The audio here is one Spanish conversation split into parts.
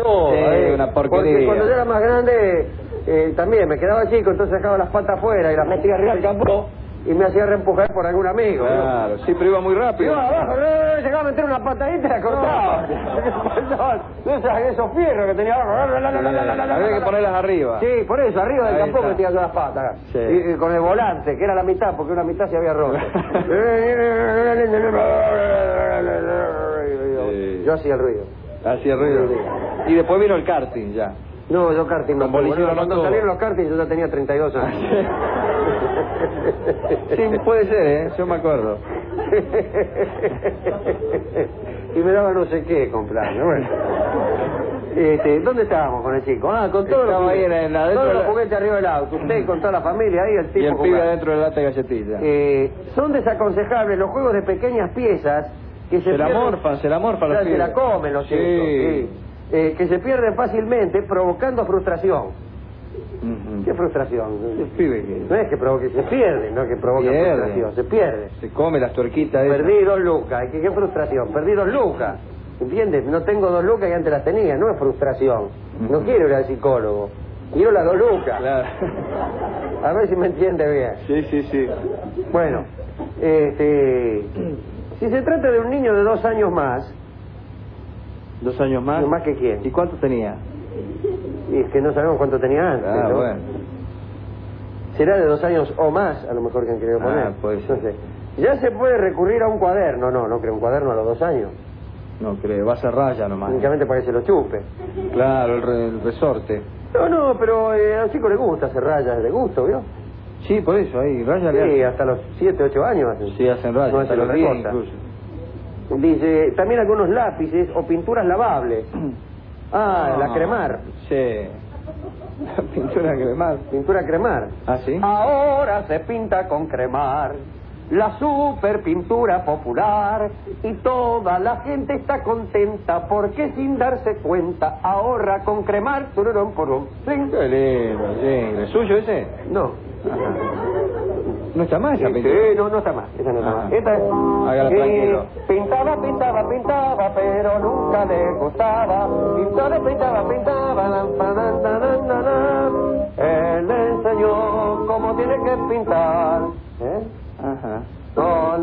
todo. Sí, una porquería. Porque cuando yo era más grande, también me quedaba chico, entonces sacaba las patas afuera y las metía arriba del campo y me hacía reempujar por algún amigo. Claro, ¿no? sí, pero iba muy rápido. Iba abajo, llegaba a meter una patadita y la cortaba. Esos fierros que tenía abajo. Había que ponerlas arriba. Sí, por eso, arriba del Ahí campo está. metía yo las patas. Sí. Y con el volante, que era la mitad, porque una mitad se había roto. Sí. Yo hacía el ruido. Hacía ruido. Y después vino el karting ya. No, yo karting no. Con bolillero Bueno, no cuando tuvo. salieron los karting yo ya tenía 32 años. Sí, puede ser, ¿eh? Yo me acuerdo. Y me daba no sé qué comprarme. Bueno. ¿Dónde estábamos con el chico? Ah, con todos los Estaba ahí juguetes. adentro Todos de los la- juguetes arriba del auto. Usted con toda la familia ahí, el tipo Y el pibe jugando. adentro de la lata de galletilla. Son desaconsejables los juegos de pequeñas piezas que Se la pierden- morfan, se la morfan los Claro, se pibes. la comen los chicos. Sí. Que se pierden fácilmente provocando frustración. Ujú. ¿Qué frustración? El pibe que No es que provoque, se pierde, no es que provoque Pierde. frustración, se pierde. se come las tuerquitas esas. Perdí 2 lucas, ¿qué frustración? Perdí 2 lucas, ¿entiendes? No tengo 2 lucas y antes las tenía, no es frustración. No quiero ir al psicólogo, quiero las 2 lucas. Claro. A ver si me entiende bien. Sí, sí, sí. Bueno, si se trata de un niño de 2 años más, 2 años más. ¿más que quién? ¿Y cuánto tenía? Y es que no sabemos cuánto tenía antes, Ah, ¿no? bueno. Será de 2 años o más, a lo mejor que han querido poner. puede ser. No sé. Ya se puede recurrir a un cuaderno, no creo un cuaderno a los 2 años. No creo, va a ser raya nomás. Únicamente para que se lo chupe. Claro, el resorte. No, pero a los chicos les gusta hacer rayas, de gusto, ¿vio? Sí, por eso, ahí, raya le Sí, hacen. hasta los 7, 8 años hacen. Sí, hacen raya, No hasta hacen los otra 10 cosa. incluso. Dice, también algunos lápices o pinturas lavables. La cremar. Sí. La pintura cremar. Pintura cremar. ¿Ah, sí? Ahora se pinta con cremar, la super pintura popular, y toda la gente está contenta porque sin darse cuenta ahorra con cremar. Tururón, purum. ¿Sí? Qué lindo, sí. ¿Es suyo ese? No. No está más esa pintura. Sí, no está más. Esa no está Ajá. más. Esta es. Hágalo tranquilo. Pintaba, pero nunca le gustaba. Pintaba, él le enseñó cómo tiene que pintar. Ajá. No,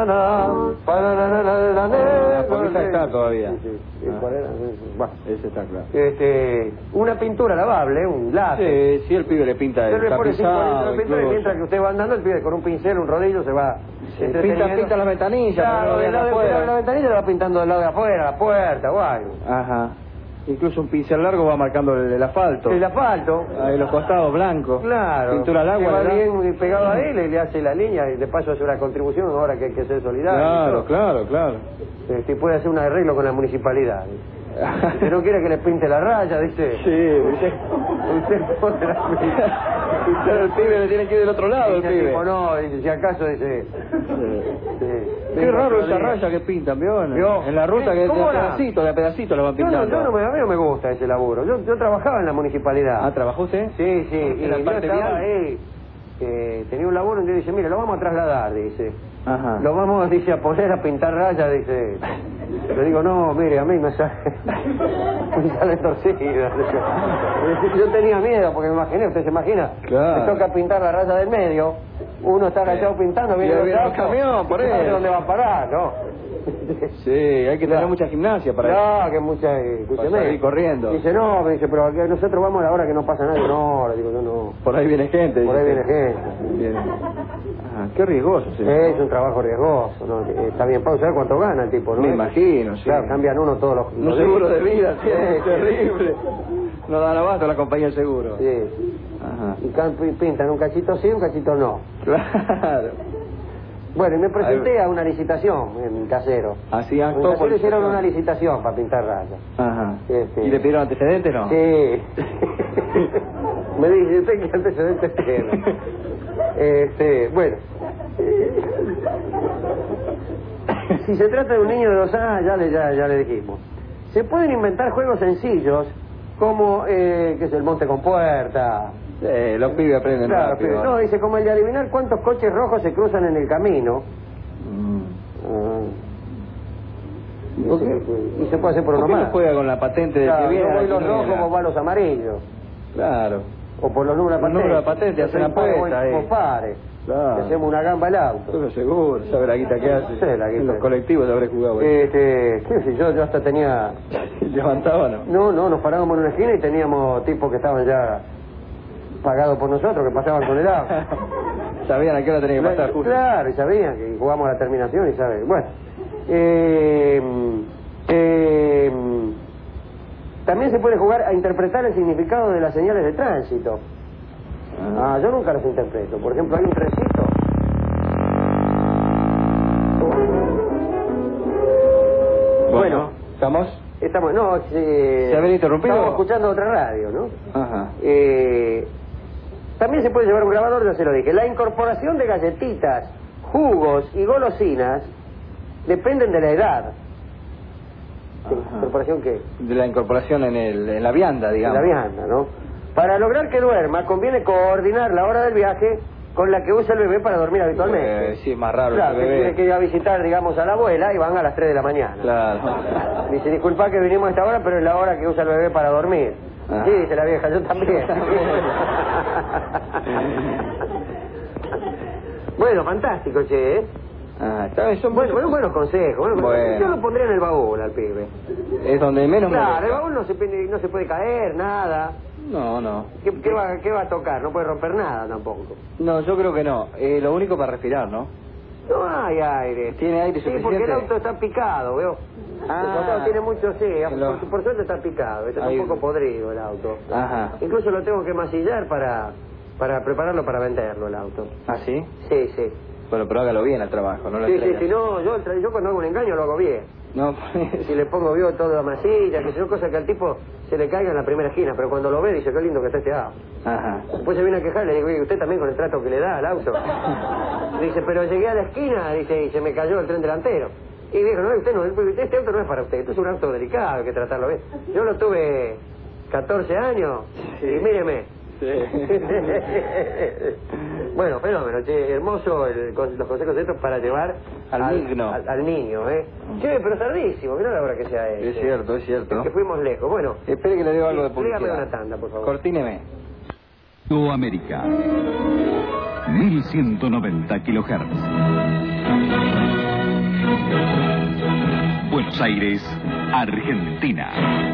Porque esa está todavía. Sí. ¿Cuál era? Bueno. Ese está claro. Una pintura lavable, un lápiz. Sí, el pibe le pinta Usted el le pone 5 litros tapizado de pintura y incluso. mientras que usted va andando, el pibe con un pincel, un rodillo, se va entreteniendo. Pinta las ventanillas. Claro, para que del no lado vean de afuera. la ventanilla le va pintando del lado de afuera, la puerta, guay. Ajá. Incluso un pincel largo va marcando el asfalto. El asfalto. Ahí los costados blancos. Claro. Pintura al agua. Que va ¿verdad? bien pegado a él y le hace la línea y de paso hace una contribución ahora que hay que ser solidario. Claro. Puede hacer un arreglo con la municipalidad. Si no quiere que le pinte la raya, dice. Sí, Usted pone la el pibe le tiene que ir del otro lado, el Dice el pibe. tipo, no, dice, si acaso dice. Qué raro esa raya que pintan, ¿vio? ¿Vio? En la ruta Sí, que ¿cómo de era? a pedacito lo van pintando. A mí no me gusta ese laburo. Yo trabajaba en la municipalidad. Ah, ¿trabajó usted? Sí, y ¿En la yo parte estaba vial? ahí, tenía un laburo y yo dice, mira, lo vamos a trasladar, dice. Ajá. Lo vamos, dice, a poner a pintar rayas, dice. Le digo, no, mire, a mí me sale torcida. Yo tenía miedo, porque me imaginé, usted se imagina, Claro. me toca pintar la raya del medio, uno está agachado pintando, viene Y ahí el viene el camión, por no sabe eso. dónde va a parar, ¿no? Sí, hay que tener Claro. mucha gimnasia para eso. No, que mucha... Para escúcheme. salir corriendo. Dice, no, me dice, pero aquí nosotros vamos a la hora que no pasa nadie. No, le digo, yo no. Por ahí viene gente. Por ahí dice. viene gente. Bien. Ajá, qué riesgoso. Sí. Es un trabajo riesgoso, ¿no? Está bien, para saber cuánto gana el tipo, ¿no? Me imagino, sí. Claro, cambian uno todos los... Un los seguro días. de vida, sí, Sí, es terrible. No dan abasto la compañía de seguro. Sí. Ajá. Y pintan un cachito sí, un cachito no. Claro. Bueno, y me presenté a una licitación en Casero. Así En actuó Casero hicieron licitación. una licitación para pintar rayas. Ajá. Este- ¿Y le pidieron antecedentes, no? Sí. Me dice, ¿usted qué antecedentes tiene? Bueno. Si se trata de un niño de 2 años, ya le dijimos. Se pueden inventar juegos sencillos, como, qué es el monte con puerta. Los pibes aprenden Claro, rápido. pero, no, dice, como el de adivinar cuántos coches rojos se cruzan en el camino. Mm. Y se puede hacer por uno ¿Por qué más. no juega con la patente del Claro, que viene? yo voy los rojos, vos vas los amarillos. Claro. O por los números de patente. Los números de patente, hacen la apuesta ahí. Vos pares. Claro. Le hacemos una gamba al auto. Yo seguro, sabe la guita que hace. Sí, la guita. En los colectivos habré jugado. ¿Qué sé yo? Yo hasta tenía... ¿Levantaba o no? No, nos parábamos en una esquina y teníamos tipos que estaban ya pagados por nosotros, que pasaban con el auto. Sabían a qué hora tenía que pasar justo. Claro, y sabían que jugamos a la terminación y saben. Bueno, también se puede jugar a interpretar el significado de las señales de tránsito. Yo nunca las interpreto. Por ejemplo, hay un trencito. Bueno, estamos, no, ¿Se habían interrumpido? Estamos escuchando otra radio, ¿no? Ajá. También se puede llevar un grabador, ya se lo dije. La incorporación de galletitas, jugos y golosinas dependen de la edad. ¿De incorporación qué? De la incorporación en la vianda, digamos. En la vianda, ¿no? Para lograr que duerma, conviene coordinar la hora del viaje con la que usa el bebé para dormir habitualmente. Sí, es más raro claro, el bebé. Tiene que ir a visitar, digamos, a la abuela y van a las 3 de la mañana. Claro. Dice, disculpa que vinimos a esta hora, pero es la hora que usa el bebé para dormir. Sí, dice la vieja, yo también. Bueno, fantástico, che, ¿eh? Son buenos consejos. Bueno. Yo lo pondría en el baúl al pibe. Es donde menos me Claro, el baúl no se puede caer, nada. No. ¿Qué va a tocar? No puede romper nada tampoco. No, yo creo que no. Lo único para respirar, ¿no? No hay aire. ¿Tiene aire suficiente? Sí, porque el auto está picado, ¿veo? El auto tiene mucho, sí. Por suerte está picado. Está un poco podrido el auto. Ajá. Incluso lo tengo que masillar para prepararlo para venderlo el auto. ¿Ah, sí? Sí. Bueno, pero hágalo bien al trabajo, no lo Sí, no, yo cuando hago un engaño lo hago bien. No, si le pongo toda la masilla, que son cosas que al tipo se le caiga en la primera esquina, pero cuando lo ve dice, qué lindo que está este auto. Ajá. Después se viene a quejar y le digo, oye, usted también con el trato que le da al auto. Dice, pero llegué a la esquina, dice, y se me cayó el tren delantero. Y dijo, no, este auto no es para usted, esto es un auto delicado, hay que tratarlo bien. Yo lo tuve 14 años y míreme. Sí. Bueno, fenómeno, che, hermoso los consejos estos para llevar al niño, ¿eh? Che, pero tardísimo, mirá la hora que sea Es cierto. Es que fuimos lejos, bueno. Espere que le digo algo de publicidad. Dígame una tanda, por favor. Cortíneme. América, 1190 kHz. Buenos Aires, Argentina.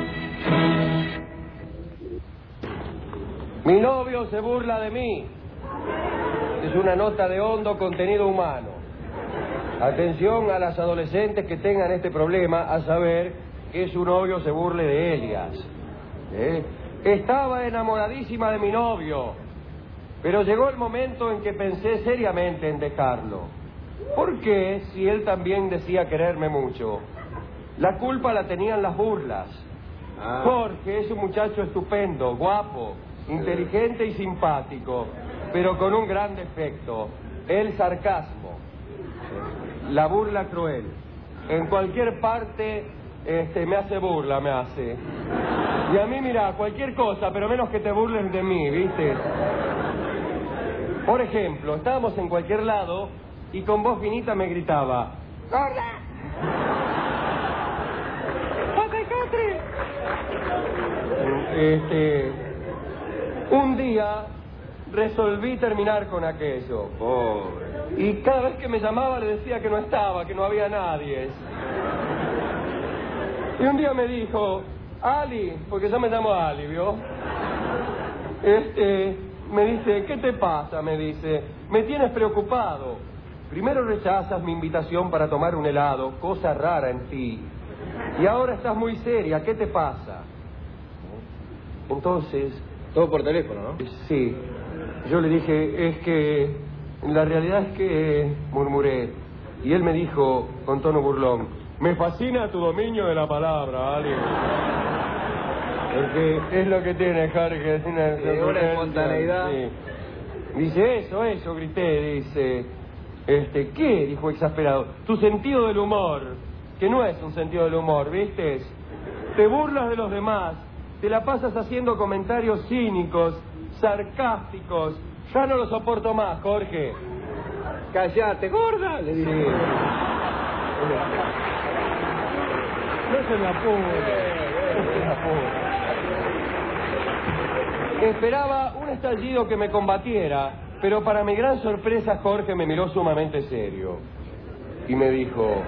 Mi novio se burla de mí. Es una nota de hondo contenido humano. Atención a las adolescentes que tengan este problema, a saber que su novio se burle de ellas. Estaba enamoradísima de mi novio, pero llegó el momento en que pensé seriamente en dejarlo. ¿Por qué, si él también decía quererme mucho? La culpa la tenían las burlas. Jorge es un muchacho estupendo, guapo, inteligente y simpático, pero con un gran defecto, el sarcasmo, la burla cruel. En cualquier parte me hace burla, me hace. Y a mí, mira, cualquier cosa, pero menos que te burles de mí, ¿viste? Por ejemplo, estábamos en cualquier lado y con voz finita me gritaba, ¡gorda! Un día resolví terminar con aquello. Y cada vez que me llamaba le decía que no estaba, que no había nadie. Y un día me dijo, Ali, porque yo me llamo Ali, ¿vio? Me dice, ¿qué te pasa? Me dice, me tienes preocupado. Primero rechazas mi invitación para tomar un helado, cosa rara en ti. Y ahora estás muy seria, ¿qué te pasa? Entonces... Todo por teléfono, ¿no? Sí. Yo le dije, es que... La realidad es que... murmuré. Y él me dijo, con tono burlón, me fascina tu dominio de la palabra, Ali. Porque es lo que tiene, Jorge, es una espontaneidad. Sí. Dice, eso, grité, dice... ¿qué? Dijo exasperado. Tu sentido del humor, que no es un sentido del humor, ¿viste? Te burlas de los demás, te la pasas haciendo comentarios cínicos, sarcásticos. Ya no lo soporto más, Jorge. Callate, gorda, le dije. Sí. No se me apure. Esperaba un estallido que me combatiera, pero para mi gran sorpresa Jorge me miró sumamente serio y me dijo...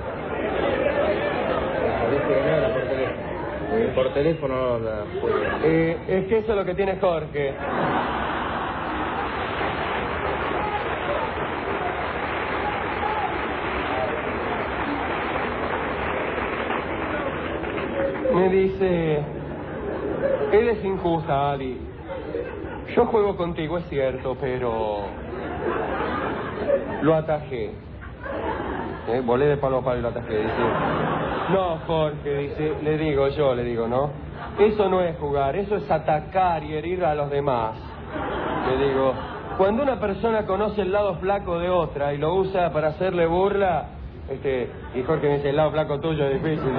Por teléfono la es que eso es lo que tiene Jorge. Me dice... Eres injusta, Ali. Yo juego contigo, es cierto, pero... Lo atajé. Volé de palo a palo y lo atajé. Dice... No, Jorge, dice... Le digo, ¿no? Eso no es jugar, eso es atacar y herir a los demás. Le digo... Cuando una persona conoce el lado flaco de otra y lo usa para hacerle burla... Y Jorge me dice, el lado flaco tuyo es difícil.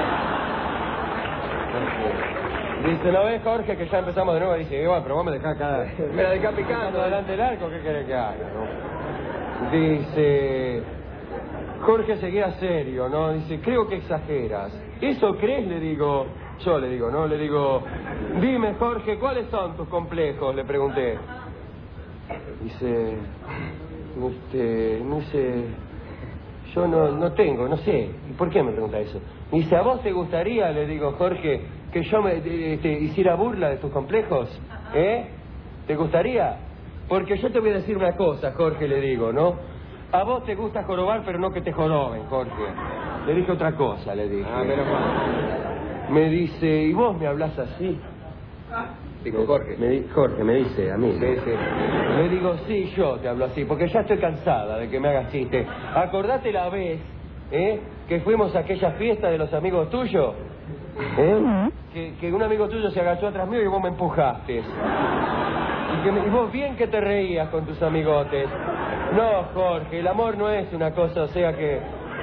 Dice, ¿no ves, Jorge, que ya empezamos de nuevo? Dice, bueno, pero vos me dejás acá. Me la dejás picando delante del arco, ¿qué querés que haga, no? Dice, Jorge seguía serio, ¿no? Dice, creo que exageras. ¿Eso crees? Le digo, yo le digo, ¿no? Le digo, dime, Jorge, ¿cuáles son tus complejos? Le pregunté. Dice, yo no tengo, no sé. ¿Y por qué me pregunta eso? Dice, ¿a vos te gustaría, le digo, Jorge, que yo me hiciera burla de tus complejos? ¿Te gustaría? Porque yo te voy a decir una cosa, Jorge, le digo, ¿no? A vos te gusta jorobar, pero no que te joroben, Jorge. Le dije otra cosa, le dije. Menos mal. Me dice, ¿y vos me hablas así? Dijo Jorge. Jorge me dice a mí. Sí, sí. Le digo, sí, yo te hablo así, porque ya estoy cansada de que me hagas chiste. Acordate la vez, que fuimos a aquella fiesta de los amigos tuyos, que un amigo tuyo se agachó atrás mío y vos me empujaste. Y vos bien que te reías con tus amigotes. No, Jorge, el amor no es una cosa, o sea que...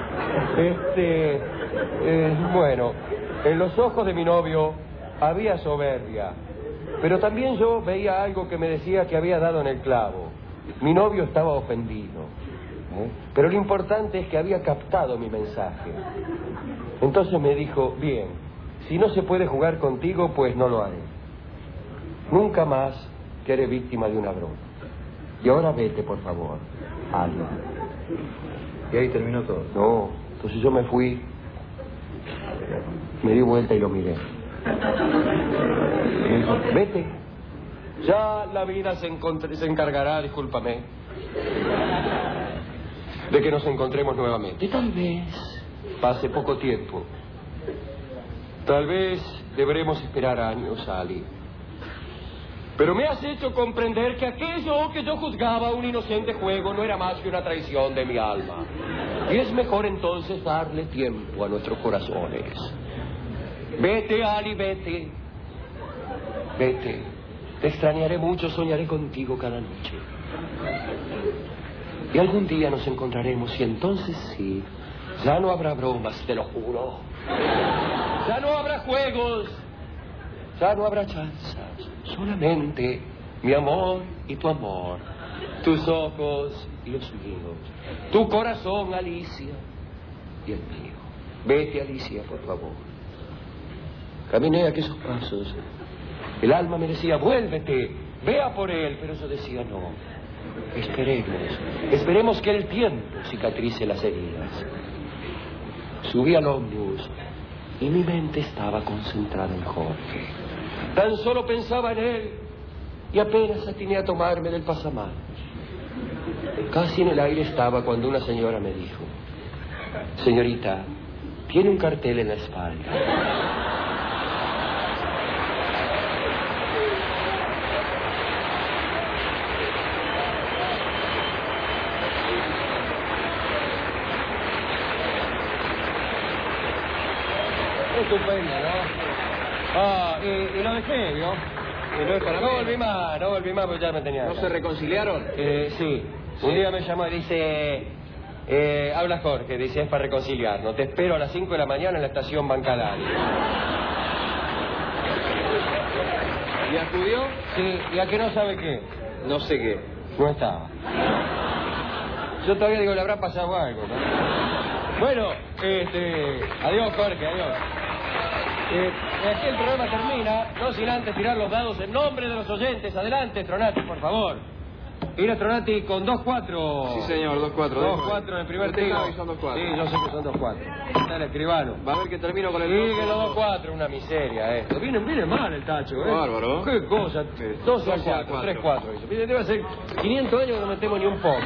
bueno, en los ojos de mi novio había soberbia. Pero también yo veía algo que me decía que había dado en el clavo. Mi novio estaba ofendido. Pero lo importante es que había captado mi mensaje. Entonces me dijo, bien, si no se puede jugar contigo, pues no lo haré. Nunca más seré víctima de una broma. Y ahora vete, por favor, Ali. Y ahí terminó todo. No, entonces yo me fui, me di vuelta y lo miré. Me dijo, vete. Ya la vida se encargará, discúlpame, de que nos encontremos nuevamente. Tal vez pase poco tiempo. Tal vez deberemos esperar años, Ali. Pero me has hecho comprender que aquello que yo juzgaba un inocente juego no era más que una traición de mi alma. Y es mejor entonces darle tiempo a nuestros corazones. Vete, Ali, vete. Vete. Te extrañaré mucho, soñaré contigo cada noche. Y algún día nos encontraremos y entonces sí, ya no habrá bromas, te lo juro. Ya no habrá juegos, ya no habrá chanzas. Solamente mi amor y tu amor, tus ojos y los míos, tu corazón, Alicia, y el mío. Vete, Alicia, por favor. Caminé aquellos pasos. El alma me decía, vuélvete, vea por él, pero yo decía, no. Esperemos que el tiempo cicatrice las heridas. Subí al ómnibus y mi mente estaba concentrada en Jorge. Tan solo pensaba en él y apenas atiné a tomarme del pasamanos. Casi en el aire estaba cuando una señora me dijo, señorita, tiene un cartel en la espalda. Estupendo, ¿no? Y lo dejé, ¿vio? No volví más, porque ya me tenía. ¿No se reconciliaron? Sí. Un día me llamó y dice, habla Jorge, dice, es para reconciliarnos. Te espero a las 5 de la mañana en la estación Bancalaria. ¿Y acudió? Sí, ¿y a qué no sabe qué? No sé qué. No estaba. Yo todavía digo, le habrá pasado algo, ¿no? Bueno, adiós, Jorge, adiós. Aquí el programa termina, no sin antes tirar los dados en nombre de los oyentes. Adelante, Tronati, por favor. Mira, Tronati, con 2-4. Sí, señor, 2-4. 2-4 en el primer tiro. Son 2-4. Sí, yo sé que son 2-4. Está el escribano. Va a ver que termino con el... Sigue los 2-4, una miseria esto. Viene mal el tacho, ¿eh? Bárbaro. Qué cosa. 2-4, 3-4. Debe hacer 500 años que no metemos ni un poco.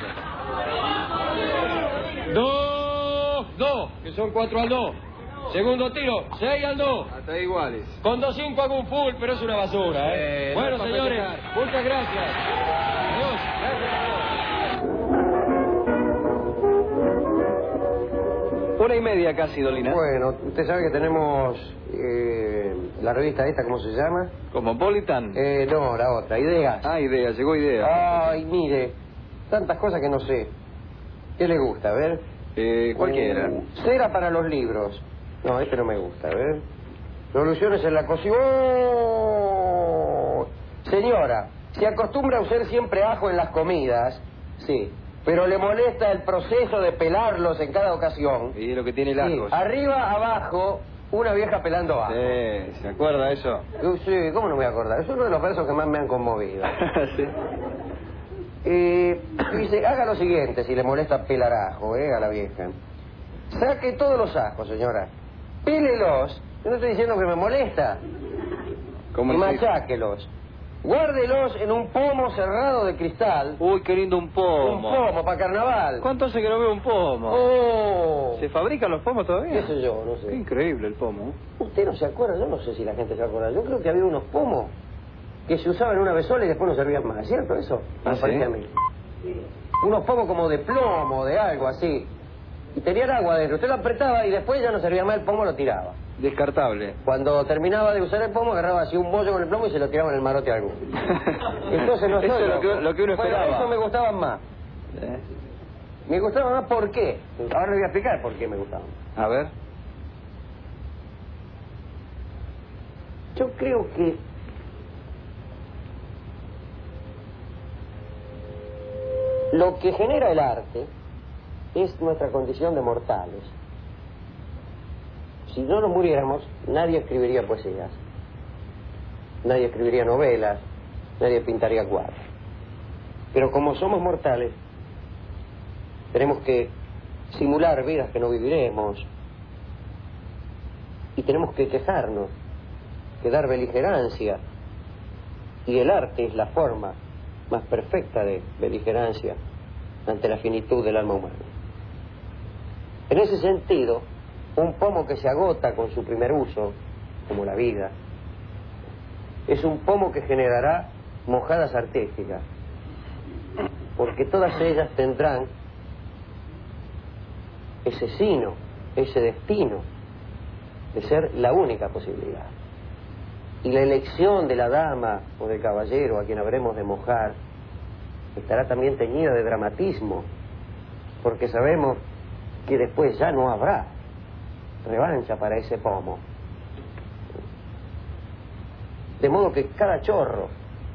2-2, que son 4 al 2. Segundo tiro, 6 al 2. Hasta ahí iguales. Con 2-5 hago un full, pero es una basura, ¿eh? Bueno, no es señores, para muchas gracias. Adiós. Gracias a todos. 1:30 casi, Dolina. Bueno, usted sabe que tenemos la revista esta, ¿cómo se llama? ¿Cosmopolitan? No, la otra, Ideas. Ah, idea, llegó idea. Ay, mire, tantas cosas que no sé. ¿Qué le gusta? A ver. Cualquiera. Cera para los libros. No, este no me gusta, a ver. Revoluciones en la cocina. ¡Oh! Señora, se acostumbra a usar siempre ajo en las comidas, sí, pero le molesta el proceso de pelarlos en cada ocasión. Y lo que tiene el Sí, ajo. arriba, abajo, una vieja pelando ajo. Sí, ¿se acuerda eso? Sí, ¿cómo no me voy a acordar? Es uno de los versos que más me han conmovido. Sí. Dice, haga lo siguiente si le molesta pelar ajo, a la vieja. Saque todos los ajos, señora. Pélelos. Yo no estoy diciendo que me molesta. ¿Cómo Y le macháquelos. Guárdelos en un pomo cerrado de cristal. Uy, qué lindo un pomo. Un pomo para carnaval. ¿Cuánto hace que no veo un pomo? Oh. ¿Se fabrican los pomos todavía? ¿Qué sé yo? No Qué sé. increíble el pomo. Usted no se acuerda, yo no sé si la gente se acuerda. Yo creo que había unos pomos que se usaban en una besola y después no servían más, ¿cierto eso? Ah, Me parece ¿sí? a mí. Unos pomos como de plomo, de algo así. Y tenían agua dentro. Usted lo apretaba y después ya no servía más el pomo, lo tiraba. Descartable. Cuando terminaba de usar el pomo, agarraba así un bollo con el plomo y se lo tiraba en el marote a alguno. Entonces no Eso soy es lo loco. que uno esperaba. Bueno, eso me gustaban más. ¿Eh? Me gustaban más, ¿por qué? Ahora le voy a explicar por qué me gustaban. A ver. Yo creo que lo que genera el arte es nuestra condición de mortales. Si no nos muriéramos, nadie escribiría poesías, nadie escribiría novelas, nadie pintaría cuadros. Pero como somos mortales, tenemos que simular vidas que no viviremos y tenemos que quejarnos, que dar beligerancia, y el arte es la forma más perfecta de beligerancia ante la finitud del alma humana. En ese sentido, un pomo que se agota con su primer uso, como la vida, es un pomo que generará mojadas artísticas, porque todas ellas tendrán ese sino, ese destino de ser la única posibilidad. Y la elección de la dama o del caballero a quien habremos de mojar estará también teñida de dramatismo, porque sabemos que después ya no habrá revancha para ese pomo. De modo que cada chorro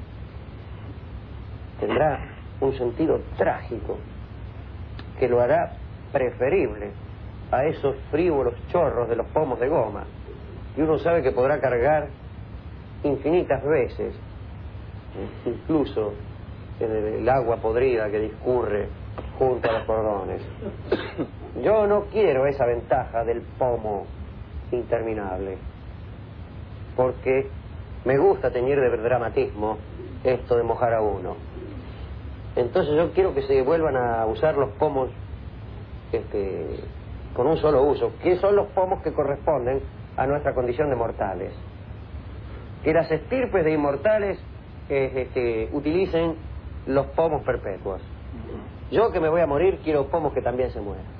tendrá un sentido trágico que lo hará preferible a esos frívolos chorros de los pomos de goma, y uno sabe que podrá cargar infinitas veces, incluso en el agua podrida que discurre junto a los cordones. Yo no quiero esa ventaja del pomo interminable, porque me gusta teñir de dramatismo esto de mojar a uno. Entonces yo quiero que se vuelvan a usar los pomos con un solo uso, que son los pomos que corresponden a nuestra condición de mortales. Que las estirpes de inmortales utilicen los pomos perpetuos. Yo que me voy a morir quiero pomos que también se mueran.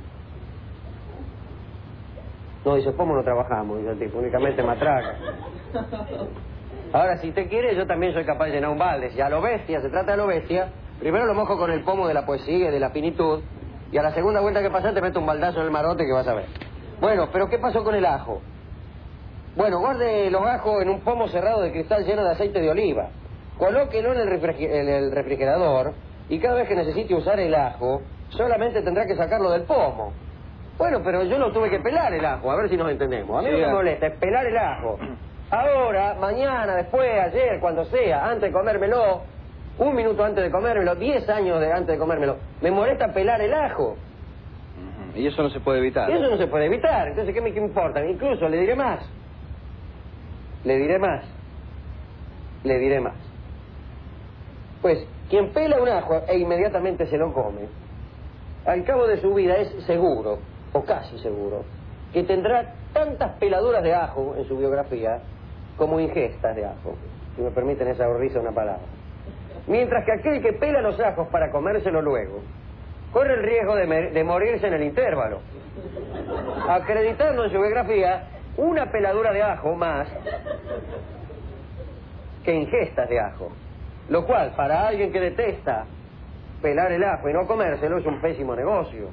No, dice, pomo no trabajamos, dice el tipo, únicamente matraca. Ahora, si usted quiere, yo también soy capaz de llenar un balde. Si a lo bestia, se trata de lo bestia, primero lo mojo con el pomo de la poesía y de la finitud, y a la segunda vuelta que pasa te meto un baldazo en el marote que vas a ver. Bueno, pero ¿qué pasó con el ajo? Bueno, guarde los ajos en un pomo cerrado de cristal lleno de aceite de oliva. Colóquelo en el refrigerador y cada vez que necesite usar el ajo, solamente tendrá que sacarlo del pomo. Bueno, pero yo lo tuve que pelar el ajo, a ver si nos entendemos. A mí Sí, lo que me molesta es pelar el ajo. Ahora, mañana, después, ayer, cuando sea, antes de comérmelo, 1 minuto antes de comérmelo, 10 años antes de comérmelo, me molesta pelar el ajo. Y eso no se puede evitar. Y eso no se puede evitar. Entonces, ¿qué me importa? Incluso le diré más. Le diré más. Le diré más. Pues, quien pela un ajo e inmediatamente se lo come, al cabo de su vida es seguro, o casi seguro, que tendrá tantas peladuras de ajo en su biografía como ingestas de ajo, si me permiten esa risa una palabra. Mientras que aquel que pela los ajos para comérselo luego, corre el riesgo de morirse en el intervalo, acreditando en su biografía una peladura de ajo más que ingestas de ajo, lo cual para alguien que detesta pelar el ajo y no comérselo es un pésimo negocio.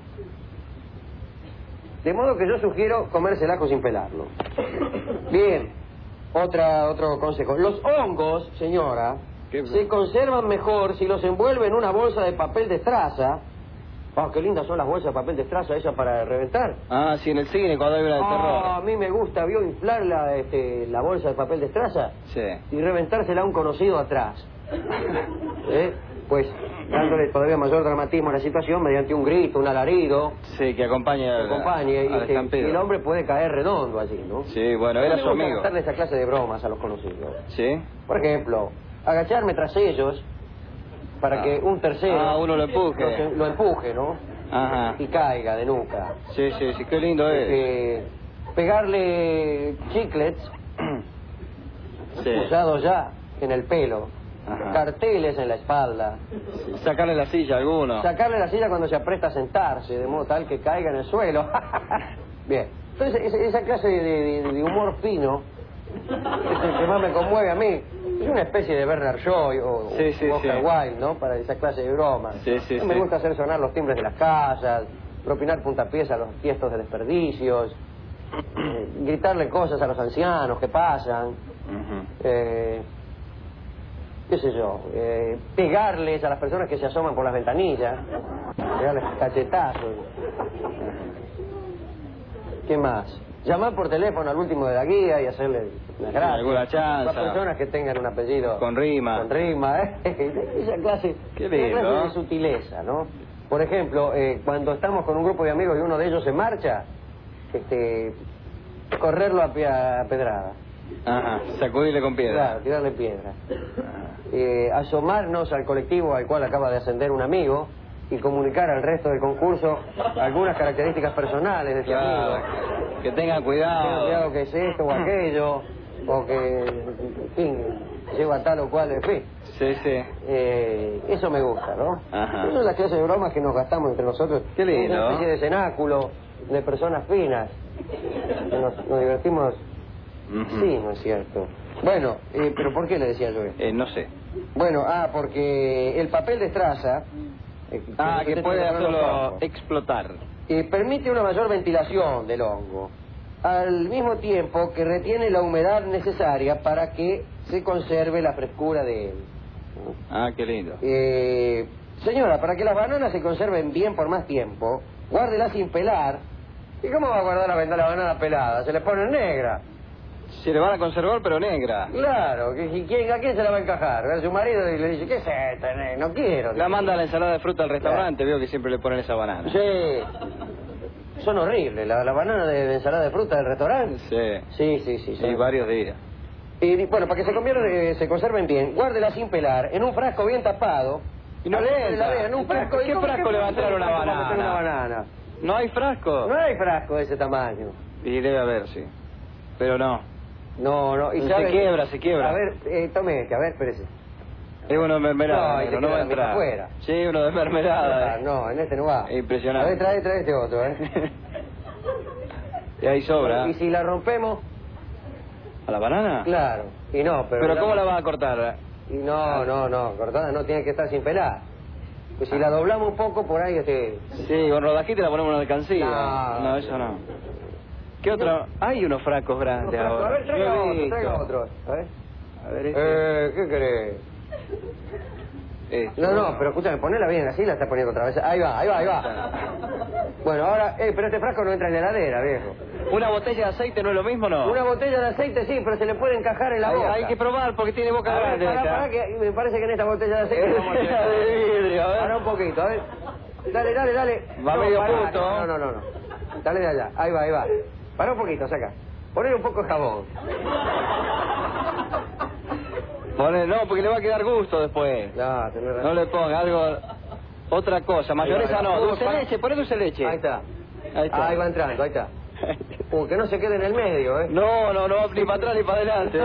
De modo que yo sugiero comerse el ajo sin pelarlo. Bien, otro consejo. Los hongos, señora, se conservan mejor si los envuelve en una bolsa de papel de estraza. Oh, qué lindas son las bolsas de papel de estraza esas para reventar. Ah, sí, en el cine cuando hay una de terror. A mí me gusta, ¿vio inflar la bolsa de papel de estraza? Sí. Y reventársela a un conocido atrás. Pues dándole todavía mayor dramatismo a la situación mediante un grito, un alarido. Sí, que acompañe y el hombre puede caer redondo allí, ¿no? Sí, bueno, era su amigo. Darle esa clase de bromas a los conocidos. Sí. Por ejemplo, agacharme tras ellos para que un tercero... uno lo empuje. Lo empuje, ¿no? Ajá. Y caiga de nuca. Sí, sí, sí, qué lindo es. Pegarle chiclets Sí. usados ya en el pelo. Ajá. Carteles en la espalda. Sacarle la silla a alguno. Sacarle la silla cuando se apresta a sentarse, de modo tal que caiga en el suelo. Bien. Entonces, esa clase de humor fino es el que más me conmueve a mí. Es una especie de Bernard Shaw o Oscar Wilde, ¿no? Para esa clase de bromas. Sí, sí, me gusta hacer sonar los timbres de las casas, propinar puntapiés a los tiestos de desperdicios, gritarle cosas a los ancianos que pasan. Qué sé yo, pegarles a las personas que se asoman por las ventanillas, pegarles cachetazos. ¿Qué más? Llamar por teléfono al último de la guía y hacerle una gracia. Alguna chanza. Las personas que tengan un apellido con rima. Con rima, esa clase, qué lindo, esa clase de sutileza, ¿no? Por ejemplo, cuando estamos con un grupo de amigos y uno de ellos se marcha, correrlo a pedrada. Ajá, sacudirle con piedra. Claro, tirarle piedra. Asomarnos al colectivo al cual acaba de ascender un amigo y comunicar al resto del concurso algunas características personales de ese amigo. Que tengan cuidado. Cuidado que es esto o aquello, o que, en fin, lleva tal o cual, en fin. Sí, sí. Eso me gusta, ¿no? Ajá. Esas son las clases de bromas que nos gastamos entre nosotros. Qué lindo. Una especie de cenáculo de personas finas. Que nos divertimos. Sí, no es cierto. Bueno, pero ¿por qué le decía yo esto? No sé. Bueno, porque el papel de estraza... que puede hacerlo explotar. Permite una mayor ventilación del hongo, al mismo tiempo que retiene la humedad necesaria para que se conserve la frescura de él. Ah, qué lindo. Señora, para que las bananas se conserven bien por más tiempo, guárdelas sin pelar. ¿Y cómo va a guardar la banana pelada? Se le pone negra. Se le van a conservar, pero negra. Claro, ¿a quién se la va a encajar? A su marido y le dice, ¿qué es esto? No quiero. La manda a la ensalada de fruta al restaurante, veo que siempre le ponen esa banana. Sí. Son horribles, la banana de ensalada de fruta del restaurante. Sí. Sí. Sí, varios días. Y bueno, para que se conserven bien, guárdela sin pelar, en un frasco bien tapado. Y no le entra. En un frasco. ¿Qué frasco le va a entrar una banana? ¿No hay frasco? No hay frasco de ese tamaño. Y debe haber, sí. Pero no. No. Y se quiebra. A ver, tome este, a ver, espérese. Es uno de mermelada. No va a entrar. Afuera. Sí, uno de mermelada. No, en este no va. Impresionante. A ver, trae este otro, Y ahí sobra. ¿Y si la rompemos? ¿A la banana? Claro. Y no, ¿Pero cómo la vas a cortar? Y no, cortada no, tiene que estar sin pelar. Pues si la doblamos un poco, por ahí Sí, con rodajita la ponemos en una alcancía. No, eso no. ¿Qué otra? Hay unos frascos grandes ahora. A ver, traiga otro. A ver, A ver, ¿qué querés? No, pero escúchame, ponela bien así, la estás poniendo otra vez. Ahí va. Bueno, ahora, pero este frasco no entra en la heladera, viejo. ¿Una botella de aceite no es lo mismo, no? Una botella de aceite sí, pero se le puede encajar en la boca. Hay que probar porque tiene boca grande. Pará, que me parece que en esta botella de aceite vamos a hacer. de vidrio, a ver. Pará un poquito, a ver. Dale. Va medio punto. No. Dale de allá, ahí va. Pará un poquito, saca. Ponle un poco de jabón. No, porque le va a quedar gusto después. No, tenés razón. No le ponga algo... Otra cosa, mayonesa no. Dulce leche, poné dulce leche. Ahí está. Ahí va entrando, ahí está. Que no se quede en el medio, ¿eh? No, ni para atrás ni para adelante.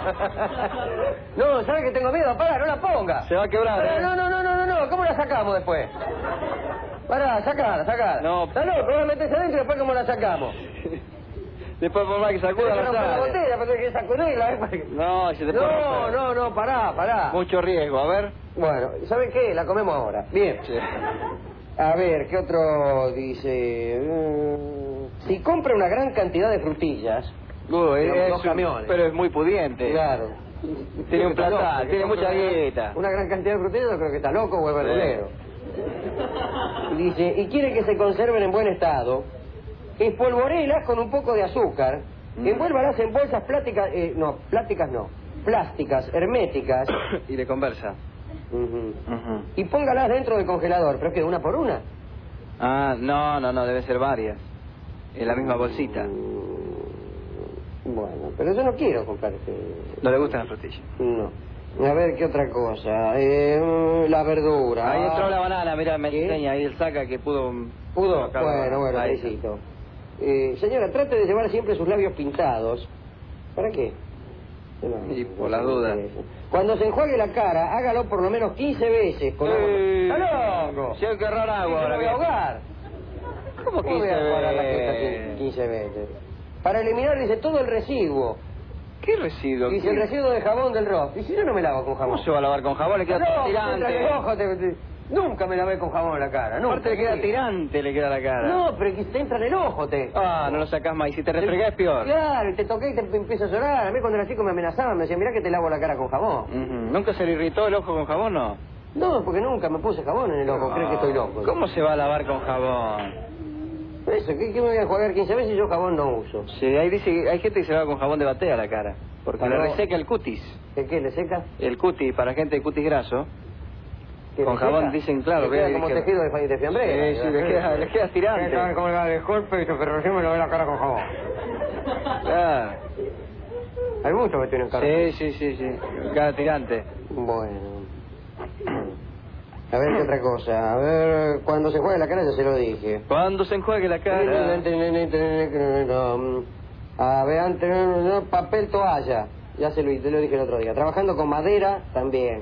No, ¿sabes que tengo miedo? Pará, no la ponga. Se va a quebrar, Pará, no, ¿cómo la sacamos después? Pará, sacala. No. Está loco, vos la metés adentro y después ¿cómo la sacamos? Después por más que sacuda la la botella, pero hay que sacudirla, ¿eh? No, se te puede romper. No, pará. Mucho riesgo, a ver. Bueno, ¿saben qué? La comemos ahora. Bien. Sí. A ver, ¿qué otro dice? Si compra una gran cantidad de frutillas... dos camiones. Pero es muy pudiente. Claro. Tiene un platal, tiene mucha guita. Una gran cantidad de frutillas, yo creo que está loco o es verdadero. Dice, y quiere que se conserven en buen estado, espolvorelas con un poco de azúcar, envuélvalas en bolsas plásticas, herméticas. Y le conversa. Y póngalas dentro del congelador, pero es que una por una. Ah, no, debe ser varias. En la misma bolsita. Bueno, pero yo no quiero comprar ¿No le gustan las frutillas? No. A ver, ¿qué otra cosa? La verdura. Ahí entró la banana, mira, me enseña ahí el saca que pudo... ¿Pudo? Bueno, felicito. Señora, trate de llevar siempre sus labios pintados. ¿Para qué? Y por las dudas. Cuando se enjuague la cara, hágalo por lo menos 15 veces con agua. ¡Está loco! Si hay que agarrar agua ahora. Voy a ahogar. ¿Cómo 15 voy a enjuagar la veces? jeta 15 veces? Para eliminar, dice, todo el residuo. ¿Qué residuo? Dice, el residuo de jabón del rock. Y si yo no me lavo con jabón. ¿Cómo se va a lavar con jabón? Le queda tirante. Nunca me lavé con jabón en la cara. Aparte le queda tirante, le queda la cara. No, pero que te entra en el ojo, no lo sacás más. Y si te refregás, peor. Claro, y te toqué y te empieza a llorar. A mí cuando era chico me amenazaban, me decían, mirá que te lavo la cara con jabón. ¿Nunca se le irritó el ojo con jabón, no? No, porque nunca me puse jabón en el ojo. ¿Crees que estoy loco? ¿Cómo se va a lavar con jabón? Eso, ¿qué me voy a enjuagar 15 veces y yo jabón no uso? Sí, ahí dice, hay gente que se lava con jabón de batea la cara. Porque le reseca el cutis. ¿Qué le seca? El cutis, para gente de cutis graso. Con le jabón seca? dicen, claro. Le queda como tejido de fiambre. Sí, le queda tirante. ¿Sabes cómo le da de golpe? Pero recién me lavé la cara con jabón. Claro. Hay muchos que tienen cara. Sí. Cara tirante. Bueno. A ver, ¿qué otra cosa? A ver, cuando se enjuague la cara ya se lo dije. Cuando se enjuague la cara. A ver, antes, papel toalla. Ya te lo dije el otro día. Trabajando con madera, también.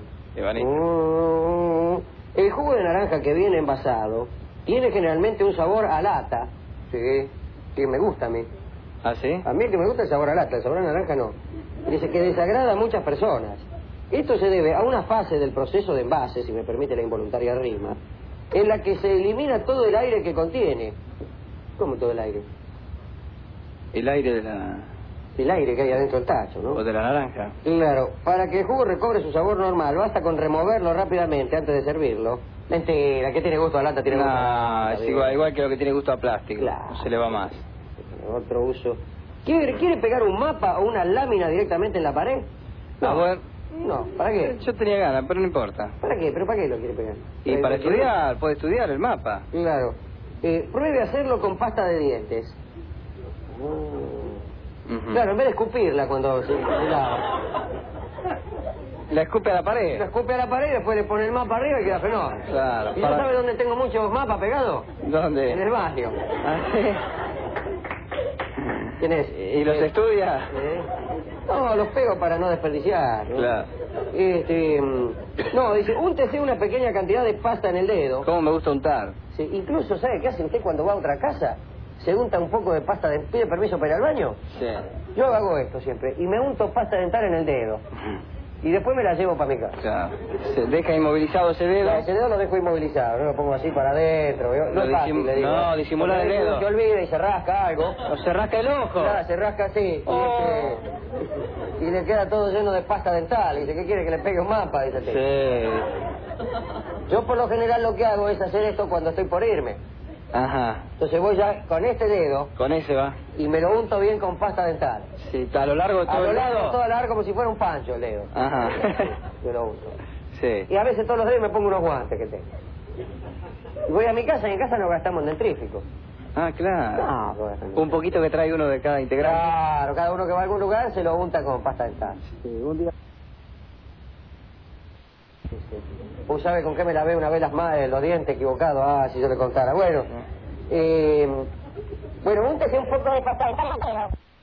El jugo de naranja que viene envasado tiene generalmente un sabor a lata. Sí, que me gusta a mí. ¿Ah, sí? A mí el que me gusta es el sabor a lata, el sabor a naranja no. Dice que desagrada a muchas personas. Esto se debe a una fase del proceso de envase, si me permite la involuntaria rima, en la que se elimina todo el aire que contiene. ¿Cómo todo el aire? El aire de la... El aire que hay adentro del tacho, ¿no? O de la naranja. Claro, para que el jugo recobre su sabor normal, basta con removerlo rápidamente antes de servirlo. Mentira, que tiene gusto a lata, tiene gusto a lata. Es igual que lo que tiene gusto a plástico. Claro. No se le va más. Otro uso. ¿Quiere pegar un mapa o una lámina directamente en la pared? No. A ver. No, ¿para qué? Yo tenía ganas, pero no importa. ¿Para qué? ¿Pero para qué lo quiere pegar? Y para estudiar, puede estudiar el mapa. Claro. Pruebe a hacerlo con pasta de dientes. Claro, en vez de escupirla cuando se lava. La escupe a la pared. La escupe a la pared y después le pone el mapa arriba y queda fenómeno. Claro. ¿Y ya sabe dónde tengo muchos mapas pegados? ¿Dónde? En el barrio. ¿Ah, sí? ¿Quién es? ¿Y los estudia? No, los pego para no desperdiciar, ¿no? Claro. No, dice, úntese una pequeña cantidad de pasta en el dedo. ¿Cómo me gusta untar? Sí, incluso, ¿sabe qué hace usted cuando va a otra casa? Se unta un poco de pasta de... ¿Pide permiso para ir al baño? Sí. Yo hago esto siempre, y me unto pasta dental en el dedo. y después me la llevo para mi casa. Claro. Se deja inmovilizado ese dedo. Ese dedo lo dejo inmovilizado, no lo pongo así para adentro. No es fácil, le digo. No, disimula el dedo. Se olvida y se rasca algo. O se rasca el ojo. Claro, se rasca así. Oh. Y le queda todo lleno de pasta dental. Y dice, ¿qué quiere? Que le pegue un mapa, dice el tipo. Sí. Yo por lo general lo que hago es hacer esto cuando estoy por irme. Ajá. Entonces voy ya con este dedo Con ese va. y me lo unto bien con pasta dental. Sí, a lo largo de todo A lo el largo, dedo. todo a largo, como si fuera un pancho el dedo. Ajá. Me lo unto. Sí. Y a veces todos los días me pongo unos guantes que tengo. Y voy a mi casa y en casa no gastamos en dentrífico. Ah, claro. No, no gastamos. Un poquito que trae uno de cada integrante. Claro, cada uno que va a algún lugar se lo unta con pasta dental. Sí, un día. ¿Vos sabés con qué me lavé una vez los dientes equivocados? Ah, si yo le contara. Bueno, bueno, úntese un poco de pasta dental.